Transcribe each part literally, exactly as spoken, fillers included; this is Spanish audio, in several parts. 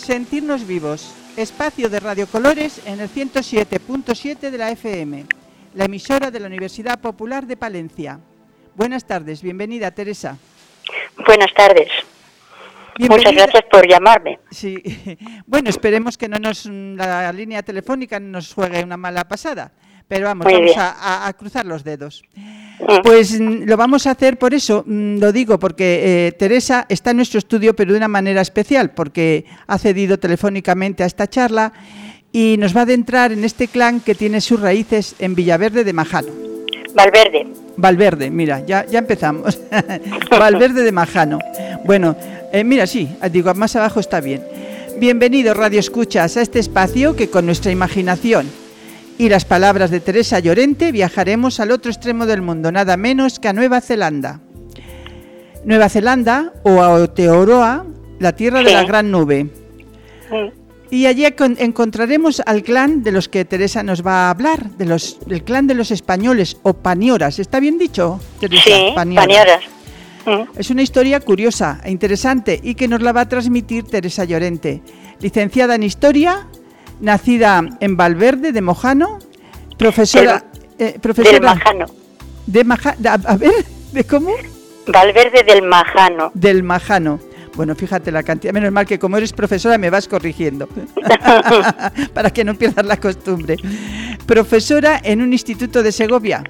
Sentirnos vivos, espacio de Radio Colores en el ciento siete punto siete de la F M, la emisora de la Universidad Popular de Palencia. Buenas tardes, bienvenida Teresa. Buenas tardes. Bienvenida. Muchas gracias por llamarme. Sí, bueno, esperemos que no nos la línea telefónica nos juegue una mala pasada, pero vamos, Muy vamos a, a, a cruzar los dedos. Pues lo vamos a hacer por eso, lo digo, porque eh, Teresa está en nuestro estudio, pero de una manera especial, porque ha cedido telefónicamente a esta charla y nos va a adentrar en este clan que tiene sus raíces en Villaverde de Majano. Valverde. Valverde, mira, ya, ya empezamos. Valverde de Majano. Bueno, eh, mira, sí, digo, más abajo está bien. Bienvenidos, Radio Escuchas, a este espacio que con nuestra imaginación y las palabras de Teresa Llorente viajaremos al otro extremo del mundo, nada menos que a Nueva Zelanda. Nueva Zelanda o a Aotearoa, la tierra sí. de la gran nube. Sí. Y allí encontraremos al clan de los que Teresa nos va a hablar, de los, del clan de los españoles o panioras. ¿Está bien dicho, Teresa? Sí, panioras. panioras. Sí. Es una historia curiosa e interesante y que nos la va a transmitir Teresa Llorente, licenciada en Historia, nacida en Valverde de Mojano, profesora... Eh, profesora del Majano. De Maja, a, a ver, ¿de cómo? Valverde del Majano. Del Majano. Bueno, fíjate la cantidad, menos mal que como eres profesora me vas corrigiendo, para que no pierdas la costumbre. Profesora en un instituto de Segovia.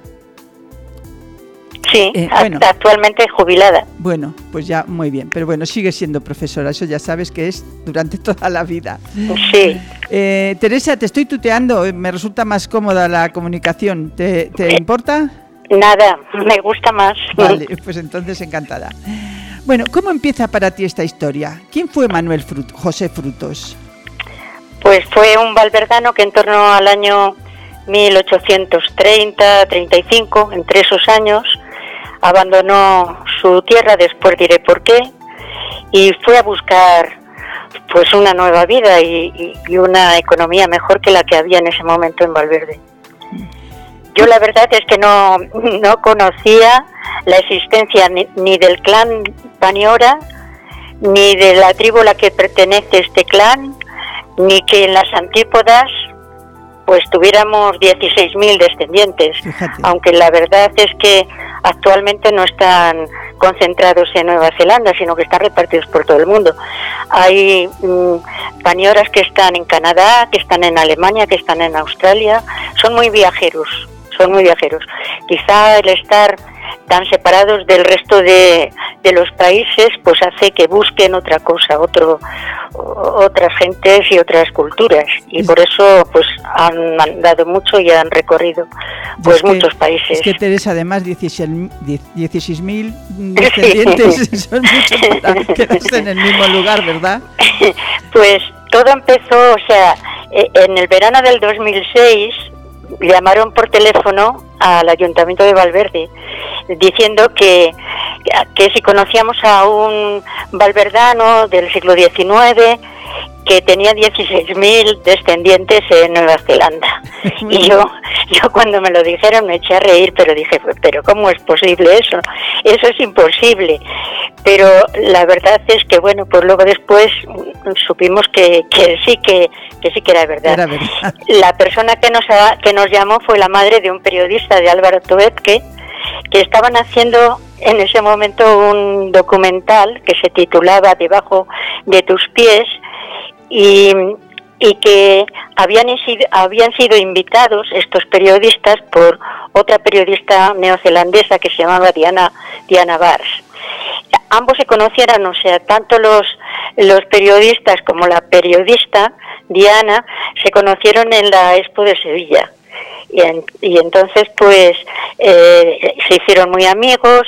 Sí, eh, bueno, actualmente jubilada. Bueno, pues ya muy bien, pero bueno, sigue siendo profesora, eso ya sabes que es durante toda la vida. Sí. Eh, Teresa, te estoy tuteando, me resulta más cómoda la comunicación, ¿te, te eh, importa? Nada, me gusta más. Vale, pues entonces encantada. Bueno, ¿cómo empieza para ti esta historia? ¿Quién fue Manuel Frut- José Frutos? Pues fue un valverdano que en torno al año mil ochocientos treinta, treinta y cinco, entre esos años, abandonó su tierra, después diré por qué, y fue a buscar pues una nueva vida y, y, y una economía mejor que la que había en ese momento en Valverde. Yo la verdad es que no, no conocía la existencia ni, ni del clan Paniora, ni de la tribu a la que pertenece este clan, ni que en las antípodas pues tuviéramos dieciséis mil descendientes. Fíjate. Aunque la verdad es que actualmente no están concentrados en Nueva Zelanda, sino que están repartidos por todo el mundo. Hay mmm, panioras que están en Canadá, que están en Alemania, que están en Australia. Son muy viajeros, son muy viajeros. Quizá el estar tan separados del resto de, de los países pues hace que busquen otra cosa, otro otras gentes y otras culturas, y es, por eso pues han andado mucho y han recorrido pues es que, muchos países. Es que Teresa, además dieciséis mil descendientes sí. Son muchos para quedarse en el mismo lugar, ¿verdad? Pues todo empezó, o sea, en el verano del dos mil seis llamaron por teléfono al Ayuntamiento de Valverde diciendo que, que si conocíamos a un valverdano del siglo diecinueve que tenía dieciséis mil descendientes en Nueva Zelanda. Y yo, yo cuando me lo dijeron me eché a reír, pero dije, pero ¿cómo es posible eso? Eso es imposible. Pero la verdad es que, bueno, pues luego después supimos que, que sí que, que sí que era verdad. Era verdad. La persona que nos, que nos llamó fue la madre de un periodista, de Álvaro Toetke, que estaban haciendo en ese momento un documental que se titulaba Debajo de tus pies, y, y que habían sido, habían sido invitados estos periodistas por otra periodista neozelandesa que se llamaba Diana, Diana Bars. Ambos se conocieron, o sea, tanto los, los periodistas como la periodista Diana se conocieron en la Expo de Sevilla. Y, en, y entonces pues eh, se hicieron muy amigos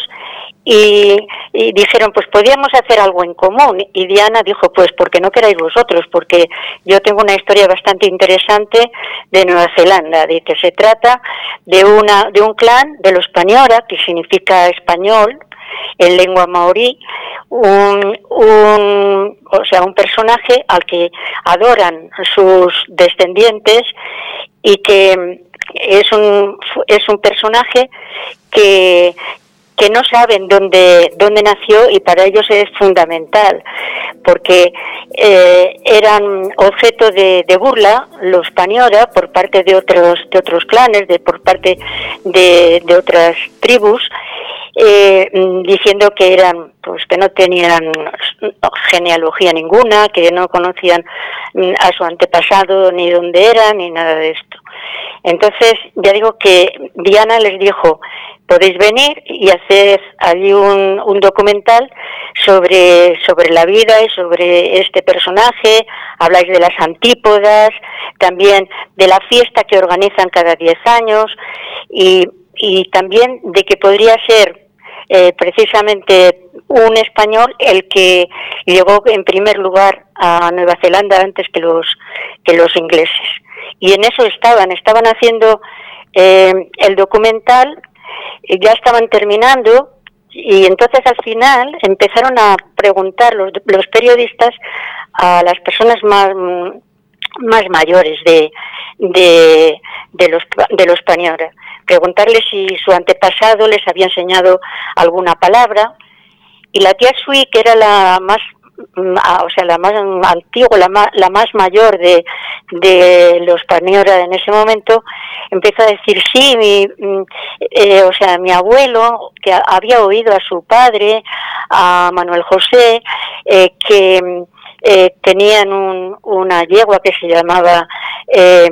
y, y dijeron pues podíamos hacer algo en común, y Diana dijo pues ¿por qué no queráis vosotros? Porque yo tengo una historia bastante interesante de Nueva Zelanda. Dice, se trata de una de un clan de los Paniora, que significa español en lengua maorí, un, un, o sea, un personaje al que adoran sus descendientes y que es un es un personaje que que que no saben dónde dónde nació, y para ellos es fundamental, porque eh, eran objeto de, de burla los Paniora por parte de otros de otros clanes, de por parte de, de otras tribus, eh, diciendo que eran, pues que no tenían genealogía ninguna, que no conocían a su antepasado ni dónde eran ni nada de esto. Entonces, ya digo que Diana les dijo: podéis venir y hacer allí un, un documental sobre, sobre la vida y sobre este personaje. Habláis de las antípodas, también de la fiesta que organizan cada diez años, y, y también de que podría ser eh, precisamente un español el que llegó en primer lugar a Nueva Zelanda antes que los, que los ingleses. Y en eso estaban, estaban haciendo eh, el documental, ya estaban terminando, y entonces al final empezaron a preguntar los, los periodistas a las personas más, más mayores de, de, de los de los Paniora, preguntarles si su antepasado les había enseñado alguna palabra, y la tía Sui, que era la más o sea, la más antigua, la más, la más mayor de, de los Paniora en ese momento, empezó a decir: sí, mi, eh, o sea, mi abuelo, que había oído a su padre, a Manuel José, eh, que eh, tenían un, una yegua que se llamaba eh,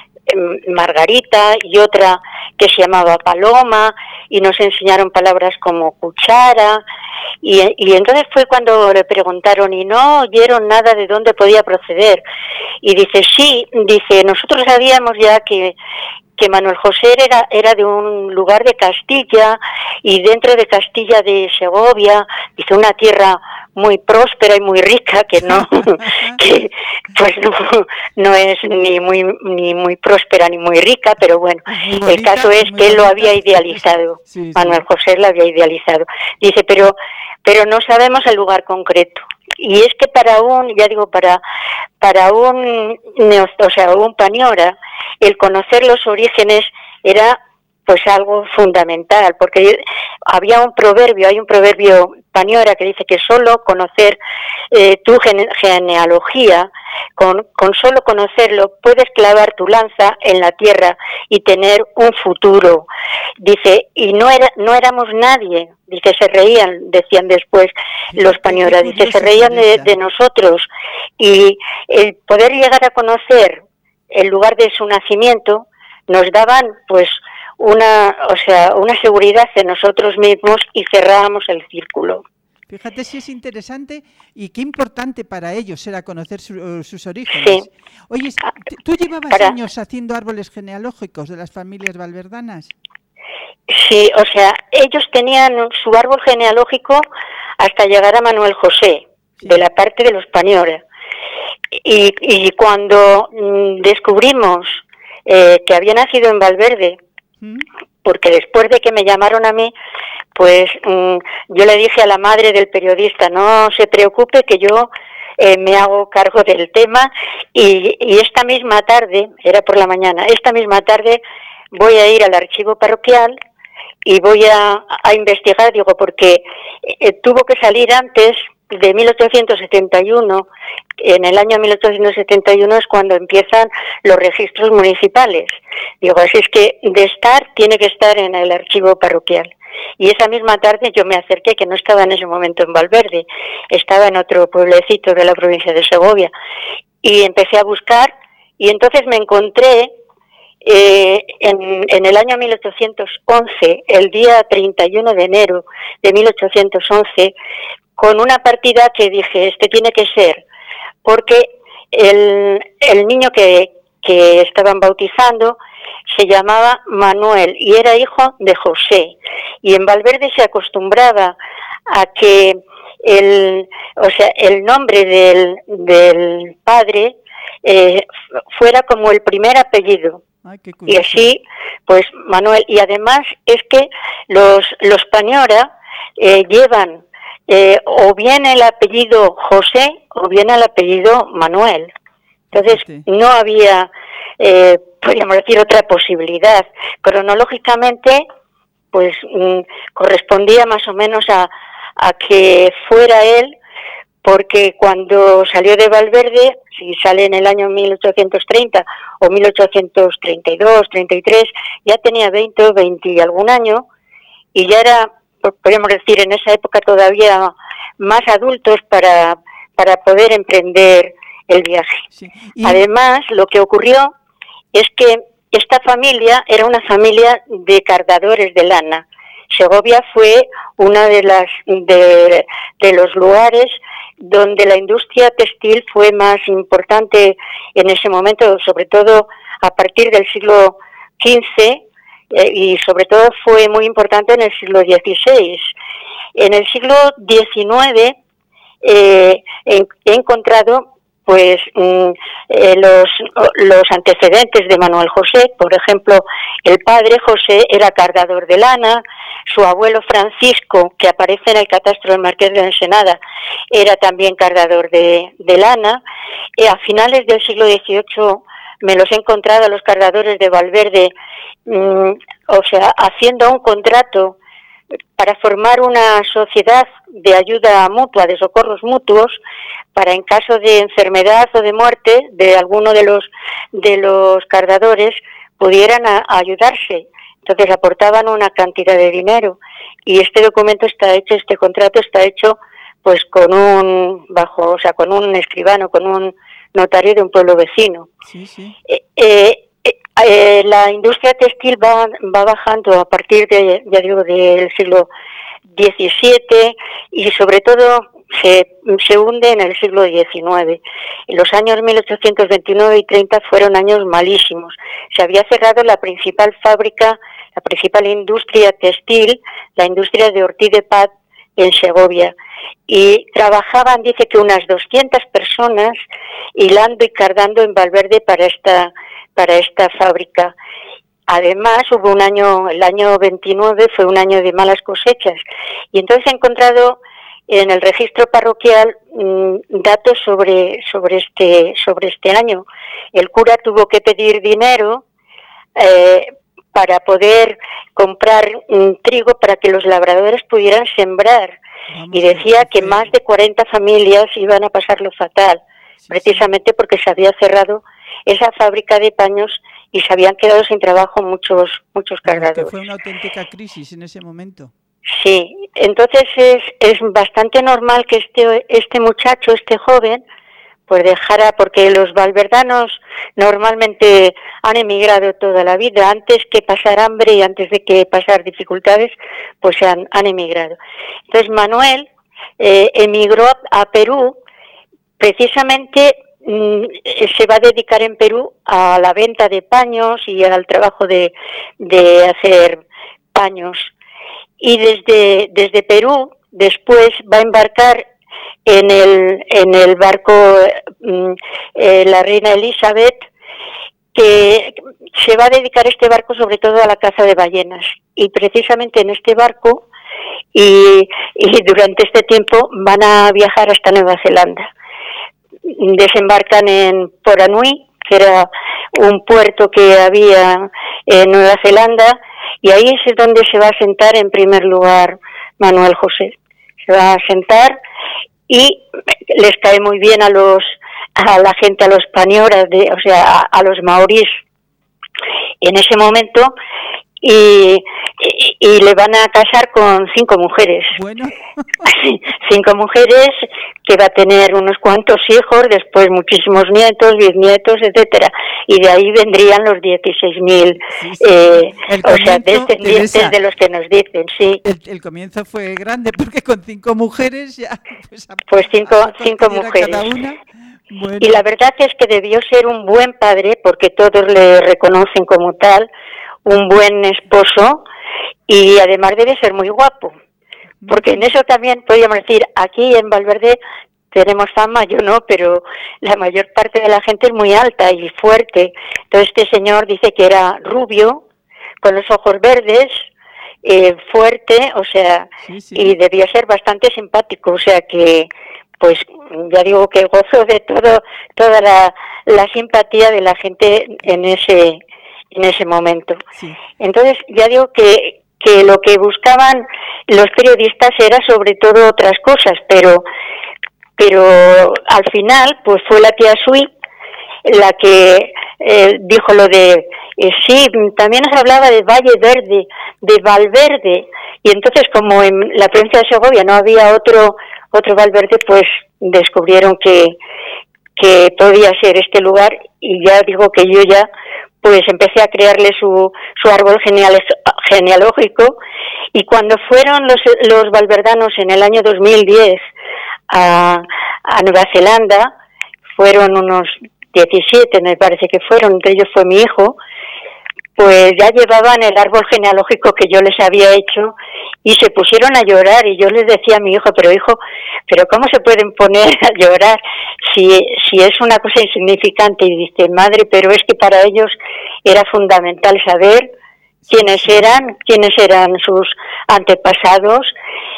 Margarita y otra que se llamaba Paloma, y nos enseñaron palabras como cuchara, y, y entonces fue cuando le preguntaron y no oyeron nada de dónde podía proceder, y dice: sí, dice, nosotros sabíamos ya que que Manuel José era, era de un lugar de Castilla, y dentro de Castilla de Segovia, dice, una tierra muy próspera y muy rica, que no, que pues no, no es ni muy ni muy próspera ni muy rica, pero bueno, bonita, el caso es que él lo había idealizado, sí, sí. Manuel José lo había idealizado. Dice, pero pero no sabemos el lugar concreto. Y es que para un, ya digo, para para un, o sea, un Paniora, el conocer los orígenes era pues algo fundamental, porque había un proverbio, hay un proverbio Paniora que dice que solo conocer eh, tu gene, genealogía, con, con solo conocerlo puedes clavar tu lanza en la tierra y tener un futuro. Dice, y no era no éramos nadie, dice, se reían, decían después los Paniora, dice, se reían de, de nosotros, y el poder llegar a conocer el lugar de su nacimiento nos daban pues una, o sea, una seguridad en nosotros mismos, y cerrábamos el círculo. Fíjate si es interesante y qué importante para ellos era conocer su, sus orígenes. Sí. Oye, ¿tú llevabas para... años haciendo árboles genealógicos de las familias valverdanas? Sí, o sea, ellos tenían su árbol genealógico hasta llegar a Manuel José, sí, de la parte de los Paniora. Y, y cuando mm, descubrimos eh, que había nacido en Valverde, ¿Mm? porque después de que me llamaron a mí, pues mmm, yo le dije a la madre del periodista, no se preocupe que yo eh, me hago cargo del tema, y, y esta misma tarde, era por la mañana, esta misma tarde voy a ir al archivo parroquial y voy a, a investigar, digo, porque eh, tuvo que salir antes de mil ochocientos setenta y uno, en el año mil ochocientos setenta y uno es cuando empiezan los registros municipales. Digo, así es que de estar, tiene que estar en el archivo parroquial. Y esa misma tarde yo me acerqué, que no estaba en ese momento en Valverde, estaba en otro pueblecito de la provincia de Segovia, y empecé a buscar, y entonces me encontré eh, en, en el año mil ochocientos once, el día treinta y uno de enero de mil ochocientos once, con una partida que dije, este tiene que ser, porque el, el niño que, que estaban bautizando se llamaba Manuel y era hijo de José, y en Valverde se acostumbraba a que el, o sea, el nombre del, del padre eh, fuera como el primer apellido. Ay, y así, pues Manuel, y además es que los, los Paniora eh, llevan Eh, o bien el apellido José o bien el apellido Manuel. Entonces sí, no había, eh, podríamos decir, otra posibilidad. Cronológicamente, pues mm, correspondía más o menos a, a que fuera él, porque cuando salió de Valverde, si sale en el año mil ochocientos treinta o mil ochocientos treinta y dos, treinta y tres, ya tenía veinte o veinte y algún año, y ya era, podríamos decir, en esa época todavía más adultos para, para poder emprender el viaje. Sí. Y... Además, lo que ocurrió es que esta familia era una familia de cardadores de lana. Segovia fue una de las de, de los lugares donde la industria textil fue más importante en ese momento, sobre todo a partir del siglo quince, eh, y sobre todo fue muy importante en el siglo dieciséis. En el siglo diecinueve eh, he, he encontrado pues mm, eh, los, los antecedentes de Manuel José. Por ejemplo, el padre José era cardador de lana, su abuelo Francisco, que aparece en el catastro del Marqués de Ensenada, era también cardador de, de lana. Eh, a finales del siglo dieciocho me los he encontrado a los cardadores de Valverde, mm, o sea, haciendo un contrato para formar una sociedad de ayuda mutua, de socorros mutuos, para en caso de enfermedad o de muerte de alguno de los de los cardadores pudieran a, a ayudarse. Entonces aportaban una cantidad de dinero, y este documento está hecho, este contrato está hecho pues con un bajo, o sea, con un escribano, con un notario de un pueblo vecino. Sí, sí. Eh, eh, Eh, la industria textil va, va bajando a partir de, ya digo, del siglo diecisiete, y sobre todo se, se hunde en el siglo diecinueve. En los años mil ochocientos veintinueve y treinta fueron años malísimos. Se había cerrado la principal fábrica, la principal industria textil, la industria de Ortiz de Paz en Segovia, y trabajaban, dice que unas doscientas personas hilando y cardando en Valverde para esta para esta fábrica. Además, hubo un año, el año veintinueve fue un año de malas cosechas, y entonces he encontrado en el registro parroquial mmm, datos sobre sobre este sobre este año. El cura tuvo que pedir dinero eh, para poder comprar um, trigo para que los labradores pudieran sembrar. Vamos, y decía que más de cuarenta familias iban a pasarlo fatal, sí, precisamente sí. porque se había cerrado esa fábrica de paños y se habían quedado sin trabajo muchos muchos cardadores. Que fue una auténtica crisis en ese momento. Sí, entonces es es bastante normal que este este muchacho, este joven, pues dejara, porque los valverdanos normalmente han emigrado toda la vida, antes que pasar hambre y antes de que pasar dificultades, pues han, han emigrado. Entonces Manuel eh, emigró a Perú, precisamente mmm, se va a dedicar en Perú a la venta de paños y al trabajo de, de hacer paños. Y desde, desde Perú después va a embarcar en el en el barco eh, la reina Elizabeth, que se va a dedicar este barco sobre todo a la caza de ballenas, y precisamente en este barco y, y durante este tiempo van a viajar hasta Nueva Zelanda. Desembarcan en Poranui, que era un puerto que había en Nueva Zelanda, y ahí es donde se va a sentar en primer lugar Manuel José. Se va a sentar y les cae muy bien a los a la gente, a los pañoras, de, o sea, a, a los maorís en ese momento, y, y, y le van a casar con cinco mujeres. Bueno. Cinco mujeres que va a tener unos cuantos hijos, después muchísimos nietos, bisnietos, etcétera, y de ahí vendrían los dieciséis mil, sí, sí. eh, o sea, descendientes Teresa, de los que nos dicen, sí. El, el comienzo fue grande porque con cinco mujeres ya... Pues, a, pues cinco, a cinco mujeres. Cada una. Bueno. Y la verdad es que debió ser un buen padre, porque todos le reconocen como tal, un buen esposo, y además debe ser muy guapo. Porque en eso también podríamos decir, aquí en Valverde tenemos fama, yo no, pero la mayor parte de la gente es muy alta y fuerte. Entonces este señor dice que era rubio, con los ojos verdes, eh, fuerte, o sea, sí, sí. y debía ser bastante simpático, o sea que, pues ya digo que gozo de todo, toda la, la simpatía de la gente en ese, en ese momento. Sí. Entonces ya digo que que lo que buscaban los periodistas era sobre todo otras cosas, pero pero al final pues fue la tía Sui la que eh, dijo lo de eh, sí, también nos hablaba de Valle Verde, de Valverde, y entonces como en la provincia de Segovia no había otro otro Valverde, pues descubrieron que que podía ser este lugar, y ya digo que yo ya pues empecé a crearle su su árbol geneal, genealógico, y cuando fueron los los valverdanos en el año dos mil diez a, a Nueva Zelanda, fueron unos diecisiete, me parece que fueron, entre ellos fue mi hijo, pues ya llevaban el árbol genealógico que yo les había hecho y se pusieron a llorar, y yo les decía a mi hijo, pero hijo, pero ¿cómo se pueden poner a llorar si, si es una cosa insignificante? Y dice, madre, pero es que para ellos era fundamental saber quiénes eran, quiénes eran sus antepasados,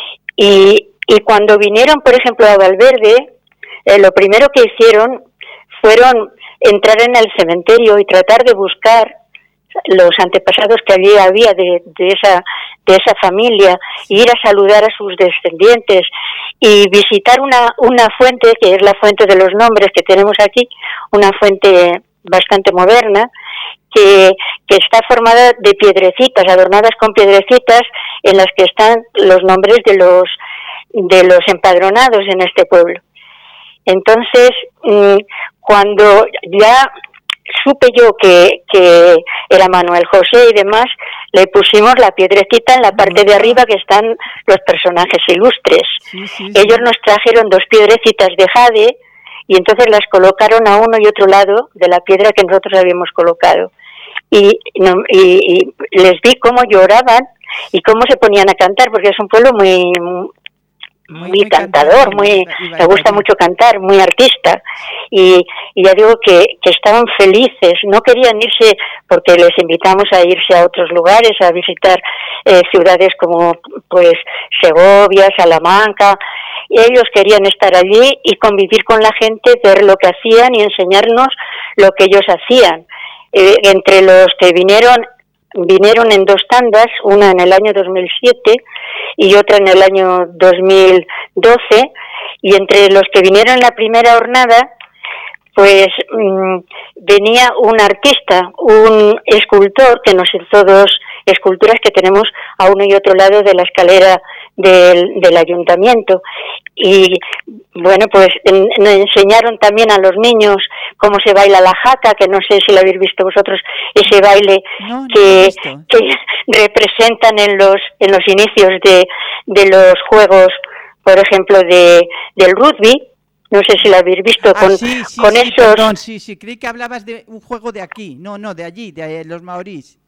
y, y cuando vinieron, por ejemplo, a Valverde, eh, lo primero que hicieron fueron entrar en el cementerio y tratar de buscar los antepasados que allí había de, de esa de esa familia, ir a saludar a sus descendientes y visitar una una fuente que es la fuente de los nombres que tenemos aquí, una fuente bastante moderna que que está formada de piedrecitas, adornadas con piedrecitas en las que están los nombres de los de los empadronados en este pueblo. Entonces, cuando ya supe yo que, que era Manuel José y demás, le pusimos la piedrecita en la parte de arriba que están los personajes ilustres. Sí, sí, sí. Ellos nos trajeron dos piedrecitas de jade y entonces las colocaron a uno y otro lado de la piedra que nosotros habíamos colocado. Y, y, y les vi cómo lloraban y cómo se ponían a cantar, porque es un pueblo muy... Muy, muy cantador, muy, me gusta mucho cantar, muy artista, y, y ya digo que, que estaban felices, no querían irse porque les invitamos a irse a otros lugares, a visitar eh, ciudades como pues Segovia, Salamanca, y ellos querían estar allí y convivir con la gente, ver lo que hacían y enseñarnos lo que ellos hacían. Eh, entre los que vinieron Vinieron en dos tandas, una en el año dos mil siete y otra en el año dos mil doce, y entre los que vinieron en la primera jornada, pues mmm, venía un artista, un escultor que nos hizo dos esculturas que tenemos a uno y otro lado de la escalera del, del ayuntamiento. Y bueno, pues en, nos enseñaron también a los niños cómo se baila la jaca, que no sé si lo habéis visto vosotros, ese baile no, no que, que representan en los en los inicios de, de los juegos, por ejemplo, de del rugby. No sé si lo habéis visto con, ah, sí, sí, con sí, esos... Perdón, sí, sí, creí que hablabas de un juego de aquí, no, no, de allí, de los maorís.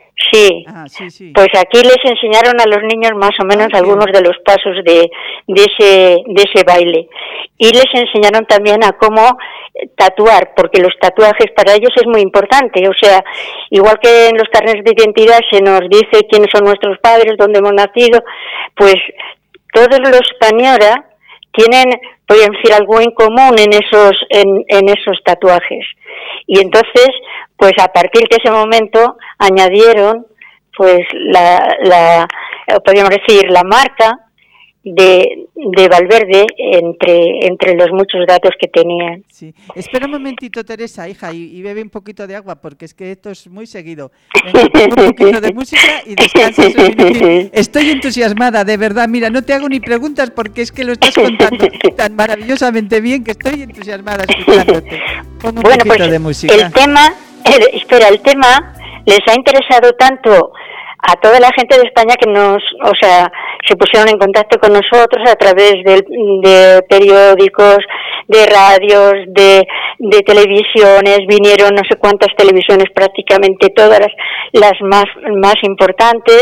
Sí. Ah, sí, sí. Pues aquí les enseñaron a los niños más o menos Ay, algunos de los pasos de, de ese de ese baile, y les enseñaron también a cómo tatuar, porque los tatuajes para ellos es muy importante. O sea, igual que en los carnets de identidad se nos dice quiénes son nuestros padres, dónde hemos nacido, pues todos los Pañora tienen, podrían decir, algo en común en esos en, en esos tatuajes. Y entonces, pues a partir de ese momento añadieron, pues la, la podríamos decir, la marca de, de Valverde entre entre los muchos datos que tenían. Sí. Espera un momentito, Teresa, hija, y, y bebe un poquito de agua, porque es que esto es muy seguido. Venga, un poquito de música y descansas un minuto. Estoy entusiasmada, de verdad. Mira, no te hago ni preguntas porque es que lo estás contando tan maravillosamente bien que estoy entusiasmada escuchándote. Pon un bueno, poquito pues de música. El tema, el, espera, el tema les ha interesado tanto a toda la gente de España que nos, o sea, se pusieron en contacto con nosotros a través de, de periódicos, de radios, de, de televisiones, vinieron no sé cuántas televisiones, prácticamente todas las, las más, más importantes,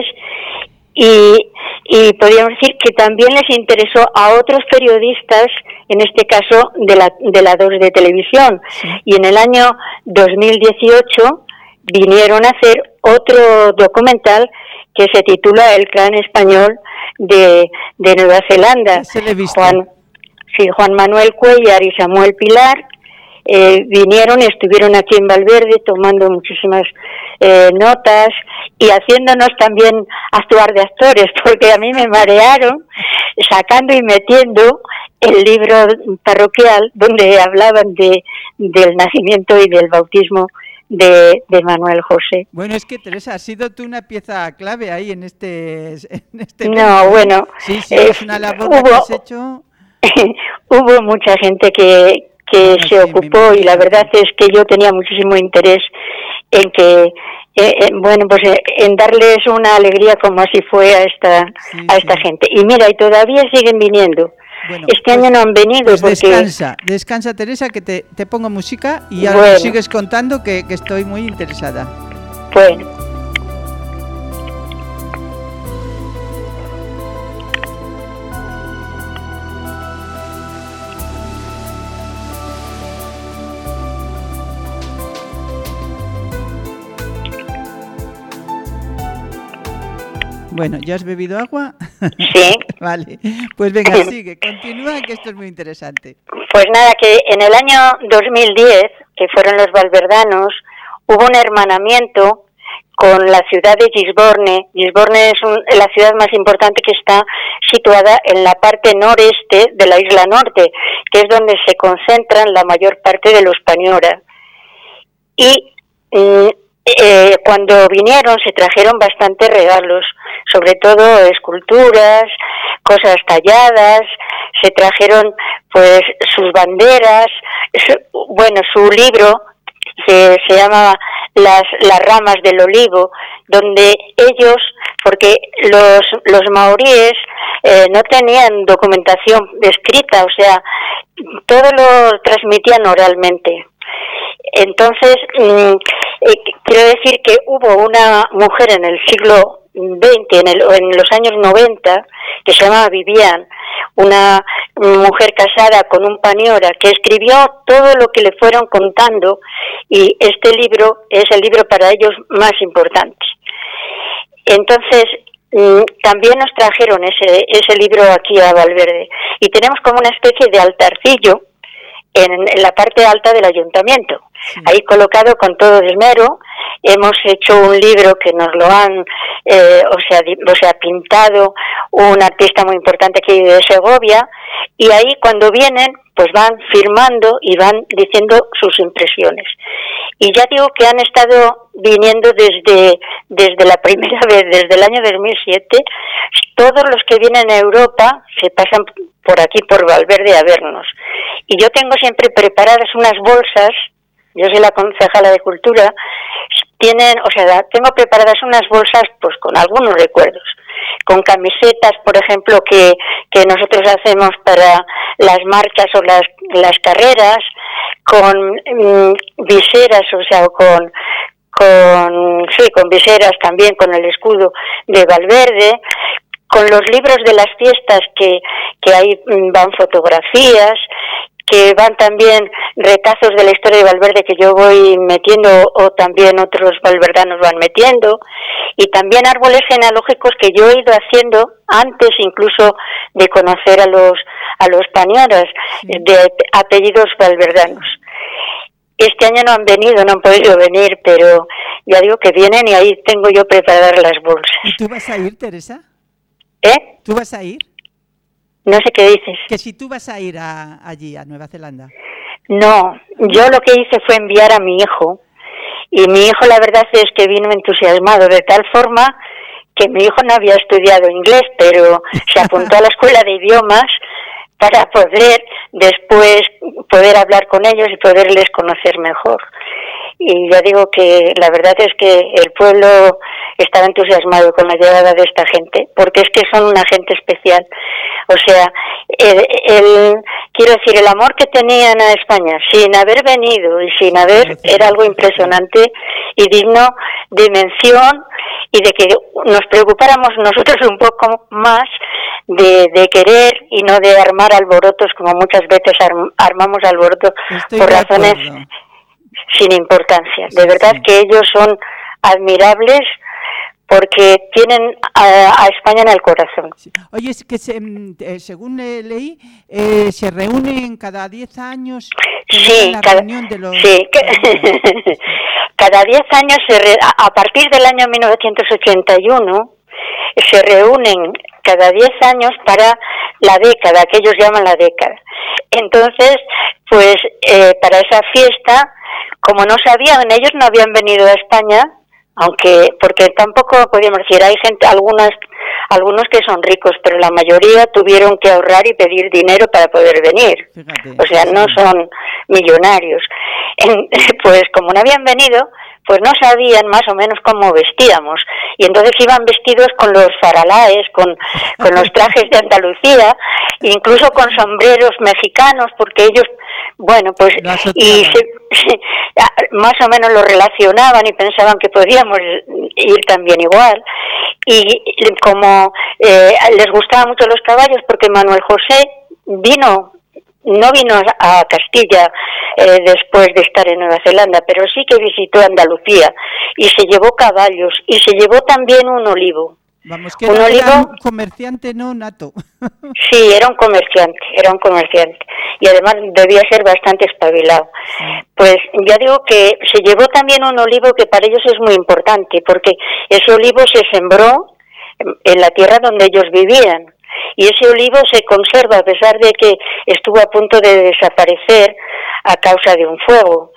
y, y podríamos decir que también les interesó a otros periodistas, en este caso de la, de la dos de televisión, sí. Y en el año dos mil dieciocho vinieron a hacer otro documental que se titula El Clan Español de, de Nueva Zelanda. Se le he visto. Juan, sí, Juan Manuel Cuellar y Samuel Pilar eh, vinieron y estuvieron aquí en Valverde tomando muchísimas eh, notas y haciéndonos también actuar de actores, porque a mí me marearon sacando y metiendo el libro parroquial donde hablaban de del nacimiento y del bautismo de, de Manuel José. Bueno, es que Teresa, has sido tú una pieza clave ahí en este... En este no, momento. bueno. Sí, sí, eh, es una labor hubo, que has hecho... hubo mucha gente que, que bueno, se sí, ocupó y la verdad es que yo tenía muchísimo interés en que, eh, eh, bueno, pues eh, en darles una alegría como así fue a esta, sí, a esta sí. gente. Y mira, y todavía siguen viniendo. Bueno, este pues, año no han venido pues porque... descansa, descansa Teresa, que te, te pongo música y ahora bueno. me sigues contando que, que estoy muy interesada. Bueno. Bueno, ¿ya has bebido agua? Sí. Vale, pues venga, sigue, continúa, que esto es muy interesante. Pues nada, que en el año dos mil diez, que fueron los valverdanos, hubo un hermanamiento con la ciudad de Gisborne. Gisborne es un, la ciudad más importante que está situada en la parte noreste de la isla norte, que es donde se concentran la mayor parte de los pañora. Y mm, eh, cuando vinieron se trajeron bastantes regalos, sobre todo esculturas, cosas talladas, se trajeron pues sus banderas, su, bueno, su libro que se llama las, las ramas del olivo, donde ellos, porque los, los maoríes eh, no tenían documentación escrita, o sea, todo lo transmitían oralmente. Entonces, mmm, eh, quiero decir que hubo una mujer en el siglo veinte, en, el, en los años noventa, que se llamaba Vivian, una mujer casada con un paniora, que escribió todo lo que le fueron contando, y este libro es el libro para ellos más importante. Entonces, mmm, también nos trajeron ese, ese libro aquí a Valverde, y tenemos como una especie de altarcillo en, en la parte alta del ayuntamiento. Sí. Ahí colocado con todo esmero, hemos hecho un libro que nos lo han, eh, o sea, di, o sea, pintado un artista muy importante aquí de Segovia, y ahí cuando vienen, pues van firmando y van diciendo sus impresiones. Y ya digo que han estado viniendo desde, desde la primera vez, desde el año dos mil siete, todos los que vienen a Europa se pasan por aquí, por Valverde, a vernos. Y yo tengo siempre preparadas unas bolsas, yo soy la concejala de Cultura, tienen, o sea, tengo preparadas unas bolsas pues con algunos recuerdos, con camisetas, por ejemplo, que, que nosotros hacemos para las marchas o las, las carreras, con mmm, viseras, o sea, con, con, sí, con viseras también, con el escudo de Valverde, con los libros de las fiestas que, que ahí van fotografías, que van también retazos de la historia de Valverde que yo voy metiendo o también otros valverdanos van metiendo, y también árboles genealógicos que yo he ido haciendo antes incluso de conocer a los a los pañoras, de apellidos valverdanos. Este año no han venido, no han podido venir, pero ya digo que vienen y ahí tengo yo preparadas las bolsas. ¿Y tú vas a ir, Teresa? ¿Eh? ¿Tú vas a ir? No sé qué dices. Que si tú vas a ir a, allí, a Nueva Zelanda. No, yo lo que hice fue enviar a mi hijo, y mi hijo la verdad es que vino entusiasmado, de tal forma que mi hijo no había estudiado inglés, pero se apuntó a la escuela de idiomas para poder después poder hablar con ellos y poderles conocer mejor. Y ya digo que la verdad es que el pueblo estaba entusiasmado con la llegada de esta gente, porque es que son una gente especial. O sea, el, el, quiero decir, el amor que tenían a España, sin haber venido y sin haber, era algo impresionante y digno de mención, y de que nos preocupáramos nosotros un poco más de, de querer y no de armar alborotos, como muchas veces arm, armamos alborotos Estoy por razones acuerdo. Sin importancia. De sí, verdad sí. que ellos son admirables porque tienen a, a España en el corazón. Sí. Oye, es que se, eh, según eh, leí, eh, se reúnen cada diez años. Sí, cada, los... sí cada diez años, se re, a partir del año mil novecientos ochenta y uno, se reúnen cada diez años para la década, que ellos llaman la década. Entonces, pues eh, para esa fiesta, como no sabían, ellos no habían venido a España, aunque, porque tampoco podíamos decir, hay gente, algunas, algunos que son ricos, pero la mayoría tuvieron que ahorrar y pedir dinero para poder venir. Fíjate, o sea, no son millonarios. En, pues como no habían venido, pues no sabían más o menos cómo vestíamos. Y entonces iban vestidos con los faralaes, con, con los trajes de Andalucía, incluso con sombreros mexicanos, porque ellos, bueno, pues, y se, se, más o menos lo relacionaban y pensaban que podíamos ir también igual. Y como eh, les gustaban mucho los caballos, porque Manuel José vino... No vino a Castilla eh, después de estar en Nueva Zelanda, pero sí que visitó Andalucía y se llevó caballos y se llevó también un olivo. Vamos, que un era, olivo, era un comerciante no nato. Sí, era un comerciante, era un comerciante y además debía ser bastante espabilado. Sí. Pues ya digo que se llevó también un olivo que para ellos es muy importante, porque ese olivo se sembró en la tierra donde ellos vivían. Y ese olivo se conserva a pesar de que estuvo a punto de desaparecer a causa de un fuego.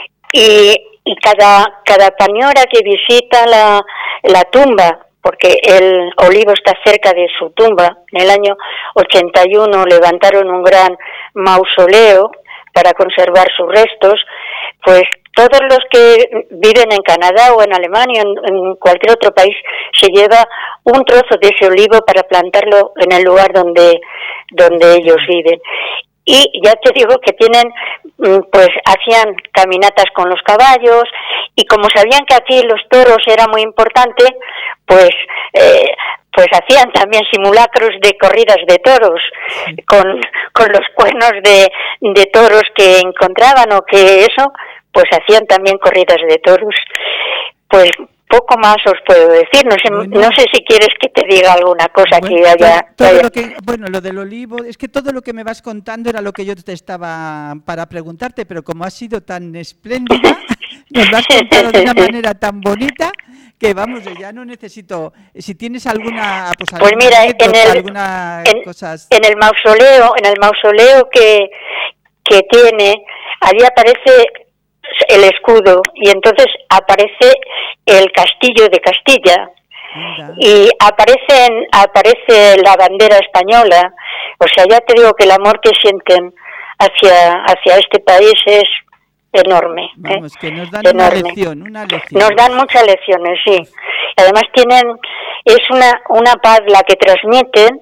Y, y cada, cada pañora que visita la, la tumba, porque el olivo está cerca de su tumba, en el año ochenta y uno levantaron un gran mausoleo para conservar sus restos, pues todos los que viven en Canadá o en Alemania, en, en cualquier otro país, se lleva un trozo de ese olivo para plantarlo en el lugar donde, donde ellos viven. Y ya te digo que tienen, pues hacían caminatas con los caballos y como sabían que aquí los toros era muy importante, pues eh, pues hacían también simulacros de corridas de toros con, con los cuernos de, de toros que encontraban o que eso, pues hacían también corridas de toros. Pues poco más os puedo decir, no sé, bueno, no sé si quieres que te diga alguna cosa bueno, que haya... Todo haya... Lo que, bueno, lo del olivo, es que todo lo que me vas contando era lo que yo te estaba para preguntarte, pero como has sido tan espléndida, nos lo has contado de una manera tan bonita, que vamos, yo ya no necesito... Si tienes alguna... Pues, pues mira, en el, alguna en, cosas... en el mausoleo, en el mausoleo que, que tiene, allí aparece el escudo y entonces aparece el castillo de Castilla. Anda. Y aparece, aparece la bandera española. O sea, ya te digo que el amor que sienten hacia, hacia este país es enorme. Vamos, ¿eh? que nos dan enorme. Una lección, una lección. Nos dan muchas lecciones, sí. Además tienen, es una, una paz la que transmiten,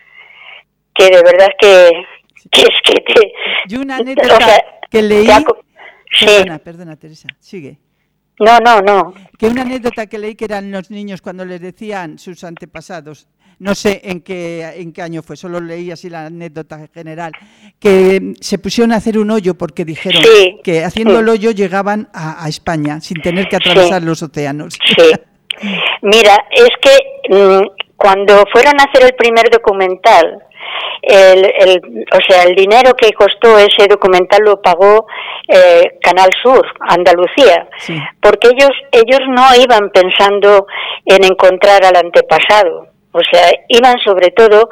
que de verdad que, que es que te... Y una anécdota o sea, que leí... Te, Sí. Perdona, perdona, Teresa, sigue. No, no, no. Que una anécdota que leí que eran los niños cuando les decían sus antepasados, no sé en qué en qué año fue, solo leí así la anécdota general, que se pusieron a hacer un hoyo porque dijeron sí, que haciendo sí. el hoyo llegaban a, a España sin tener que atravesar sí. los océanos. Sí. Mira, es que mmm, cuando fueron a hacer el primer documental, El, el, o sea, el dinero que costó ese documental lo pagó eh, Canal Sur, Andalucía, sí. porque ellos ellos no iban pensando en encontrar al antepasado, o sea, iban sobre todo,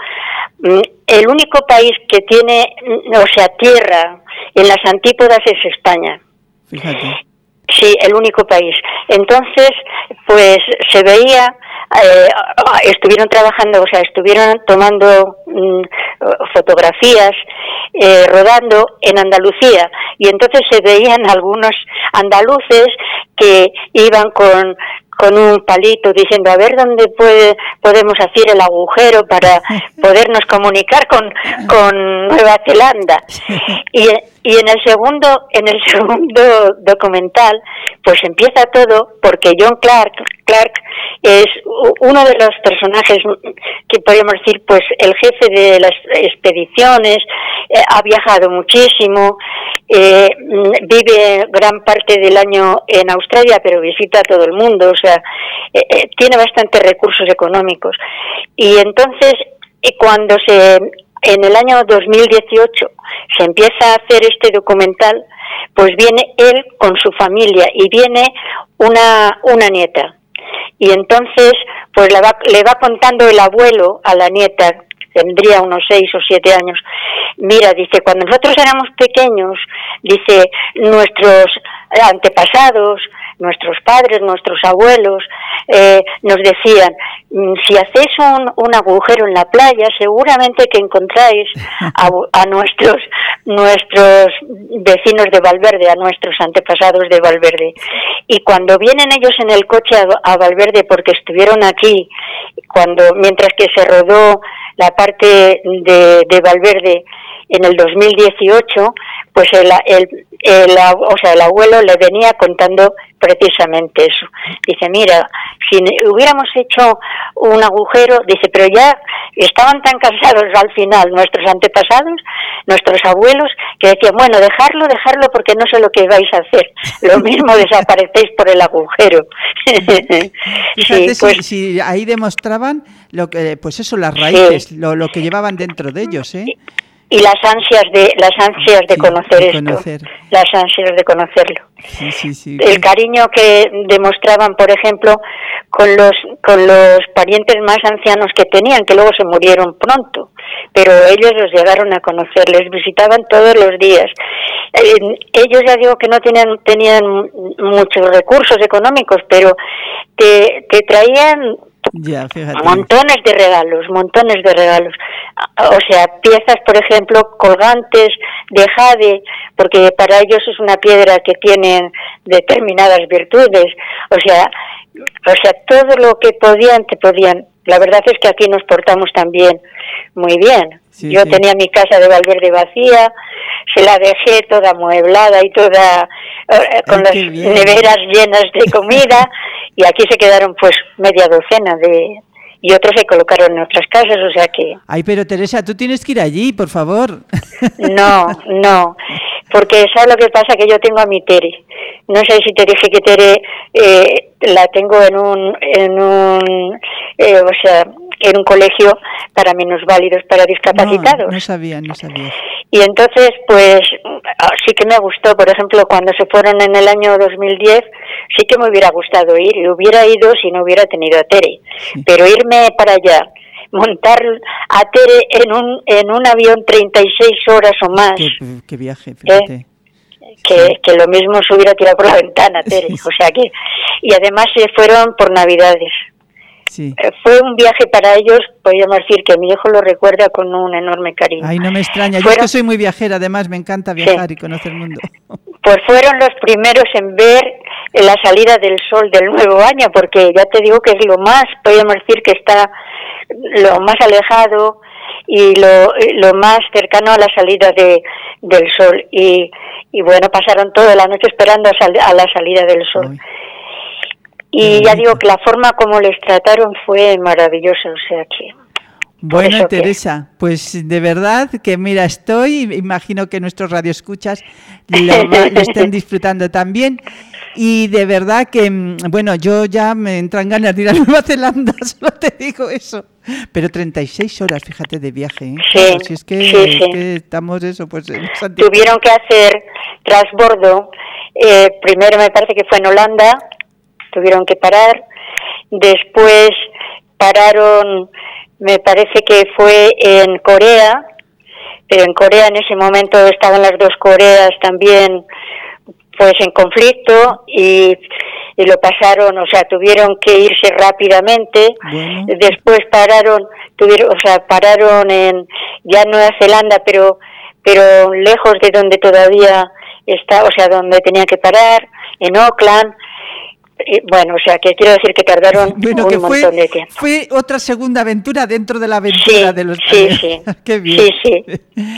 el único país que tiene, o sea, tierra en las antípodas es España. Fíjate. Sí, el único país. Entonces, pues se veía... Eh, estuvieron trabajando, o sea, estuvieron tomando mm, fotografías, eh, rodando en Andalucía, y entonces se veían algunos andaluces que iban con con un palito diciendo a ver dónde puede podemos hacer el agujero para podernos comunicar con con Nueva Zelanda. Y y en el segundo en el segundo documental pues empieza todo porque John Clark Clark es uno de los personajes que podríamos decir pues el jefe de las expediciones, eh, ha viajado muchísimo, eh, vive gran parte del año en Australia pero visita a todo el mundo, o sea, eh, eh, tiene bastantes recursos económicos y entonces eh, cuando se en el año dos mil dieciocho se empieza a hacer este documental, pues viene él con su familia y viene una, una nieta. Y entonces, pues le va, le va contando el abuelo a la nieta, tendría unos seis o siete años. Mira, dice, cuando nosotros éramos pequeños, dice, nuestros antepasados, nuestros padres, nuestros abuelos, eh, nos decían, si hacéis un, un agujero en la playa, seguramente que encontráis a, a nuestros nuestros vecinos de Valverde, a nuestros antepasados de Valverde. Y cuando vienen ellos en el coche a, a Valverde, porque estuvieron aquí, cuando mientras que se rodó la parte de, de Valverde en el dos mil dieciocho, pues el, el, el, o sea, el abuelo le venía contando precisamente eso. Dice, mira, si hubiéramos hecho un agujero, dice, pero ya estaban tan cansados al final nuestros antepasados, nuestros abuelos, que decían, bueno, dejarlo, dejarlo porque no sé lo que vais a hacer. Lo mismo desaparecéis por el agujero. Fíjate, sí, pues, si, si ahí demostraban lo que, pues eso, las raíces, sí. lo, lo que llevaban dentro de ellos, ¿eh? Y las ansias de las ansias de sí, conocer de esto, conocer. las ansias de conocerlo. Sí, sí, sí. El cariño que demostraban, por ejemplo, con los con los parientes más ancianos que tenían, que luego se murieron pronto, pero ellos los llegaron a conocer, les visitaban todos los días. Eh, ellos ya digo que no tenían tenían muchos recursos económicos, pero te te traían Ya, fíjate. montones de regalos, montones de regalos. O sea, piezas, por ejemplo, colgantes de jade, porque para ellos es una piedra que tiene determinadas virtudes. O sea, o sea, todo lo que podían, te podían. La verdad es que aquí nos portamos también muy bien. Sí, Yo sí. tenía mi casa de Valverde vacía, se la dejé toda amueblada y toda eh, con Ay, las neveras llenas de comida, y aquí se quedaron pues media docena de y otros se colocaron en otras casas, o sea que... Ay, pero Teresa, tú tienes que ir allí, por favor. No, no, porque ¿sabes lo que pasa? Que yo tengo a mi Tere. No sé si te dije que Tere eh, la tengo en un, en un eh, o sea, en un colegio para minusválidos, para discapacitados. No, no sabía, no sabía. Y entonces, pues, sí que me gustó, por ejemplo, cuando se fueron en el año dos mil diez, sí que me hubiera gustado ir, y hubiera ido si no hubiera tenido a Tere. Sí. Pero irme para allá, montar a Tere en un en un avión treinta y seis horas o más. Qué, qué viaje, fíjate. ¿eh? Que, sí. que lo mismo se hubiera tirado por la ventana, Tere. Sí. O sea que, y además se fueron por Navidades. Sí. Fue un viaje para ellos, podríamos decir que mi hijo lo recuerda con un enorme cariño. Ay, no me extraña, fueron... yo es que soy muy viajera, además me encanta viajar sí. y conocer el mundo. Pues fueron los primeros en ver la salida del sol del nuevo año, porque ya te digo que es lo más, podríamos decir que está lo más alejado y lo, lo más cercano a la salida de, del sol. Y, y bueno, pasaron toda la noche esperando a, sal, a la salida del sol. Ay. Y ya digo que la forma como les trataron fue maravillosa, o sea que... Bueno, Teresa, que... pues de verdad que mira, estoy, imagino que nuestros radioescuchas lo, lo estén disfrutando también, y de verdad que, bueno, yo ya me entran ganas de ir a Nueva Zelanda, solo te digo eso, pero treinta y seis horas, fíjate, de viaje, ¿eh? Sí, claro, si es que, sí, es sí. que estamos eso, pues... Tuvieron que hacer transbordo, eh, primero me parece que fue en Holanda, tuvieron que parar, después pararon, me parece que fue en Corea, pero en Corea en ese momento estaban las dos Coreas también pues en conflicto y, y lo pasaron, o sea, tuvieron que irse rápidamente, bueno. Después pararon, tuvieron, o sea, pararon en ya Nueva Zelanda, pero pero lejos de donde todavía está, o sea, donde tenían que parar, en Auckland. Bueno, o sea, que quiero decir que tardaron bueno, un que montón fue, de tiempo. Fue otra segunda aventura dentro de la aventura sí, de los sí, sí. Qué bien. Sí, sí.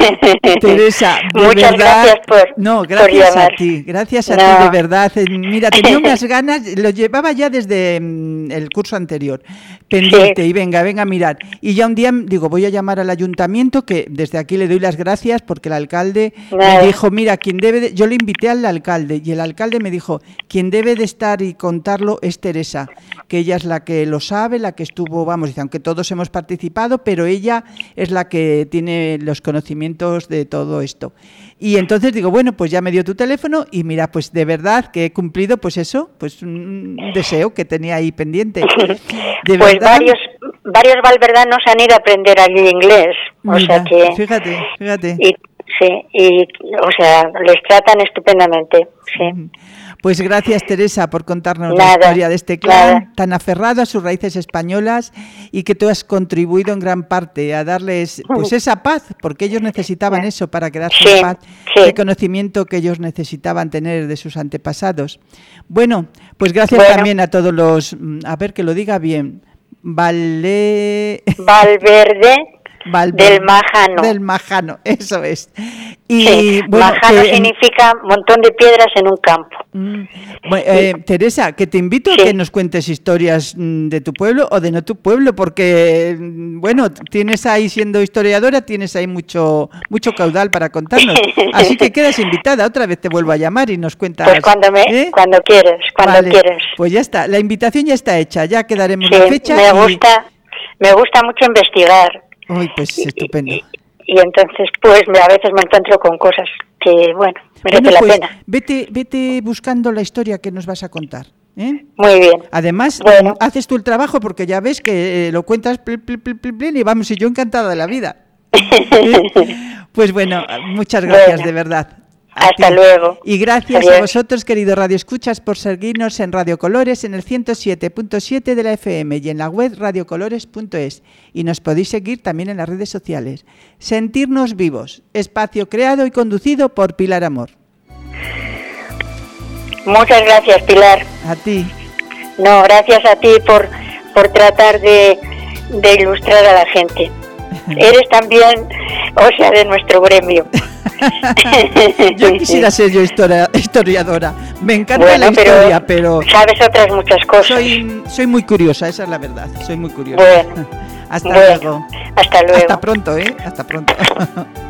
Teresa, de muchas verdad, gracias por no, gracias por llamar. a ti, gracias a no. ti de verdad. Mira, tenía unas ganas, lo llevaba ya desde mm, el curso anterior, pendiente, sí. y venga, venga a mirar. Y ya un día digo, voy a llamar al ayuntamiento, que desde aquí le doy las gracias porque el alcalde Nada. me dijo, mira, quien debe de... yo le invité al alcalde y el alcalde me dijo, quien debe de estar y contarlo es Teresa, que ella es la que lo sabe, la que estuvo, vamos, dice, aunque todos hemos participado, pero ella es la que tiene los conocimientos de todo esto. Y entonces digo, bueno, pues ya me dio tu teléfono y mira, pues de verdad que he cumplido, pues eso, pues un deseo que tenía ahí pendiente. De pues verdad, varios varios valverdanos han ido a aprender allí inglés, mira, o sea que... Fíjate, fíjate. Y, sí, y o sea, les tratan estupendamente, sí. Pues gracias, Teresa, por contarnos nada, la historia de este clan nada. tan aferrado a sus raíces españolas y que tú has contribuido en gran parte a darles pues esa paz, porque ellos necesitaban eso para quedarse sí, en paz, sí. el conocimiento que ellos necesitaban tener de sus antepasados. Bueno, pues gracias bueno. también a todos los, a ver que lo diga bien, Vale... Valverde... Valverde, del Majano. Del Majano, eso es. Y, sí, bueno, Majano que, significa montón de piedras en un campo. Mm, bueno, eh, Teresa, que te invito sí. a que nos cuentes historias de tu pueblo o de no tu pueblo, porque, bueno, tienes ahí, siendo historiadora, tienes ahí mucho mucho caudal para contarnos. Así que quedas invitada, otra vez te vuelvo a llamar y nos cuentas. Pues cuando, me, ¿eh? cuando quieres, cuando vale, quieres. Pues ya está, la invitación ya está hecha, ya quedaremos sí, la fecha. me y... gusta, me gusta mucho investigar. Uy, pues estupendo. Y, y entonces, pues a veces me encuentro con cosas que, bueno, merece bueno, la pues, pena. Vete, vete buscando la historia que nos vas a contar. ¿eh? Muy bien. Además, bueno. haces tú el trabajo porque ya ves que eh, lo cuentas pl, pl, pl, pl, pl, y vamos, y yo encantada de la vida. ¿eh? Pues bueno, muchas gracias, bueno. de verdad. Hasta luego. Y gracias Adiós. a vosotros, queridos Radio Escuchas, por seguirnos en Radio Colores en el ciento siete punto siete de la F M y en la web radio colores punto es. Y nos podéis seguir también en las redes sociales. Sentirnos vivos, espacio creado y conducido por Pilar Amor. Muchas gracias, Pilar. A ti. No, gracias a ti por, por tratar de, de ilustrar a la gente. Eres también, o sea, de nuestro gremio. Yo quisiera ser yo historia, historiadora. Me encanta bueno, la historia, pero, pero sabes otras muchas cosas. Soy, soy muy curiosa, esa es la verdad. Soy muy curiosa. Bueno, hasta bueno, luego. Hasta luego. Hasta pronto, ¿eh? Hasta pronto.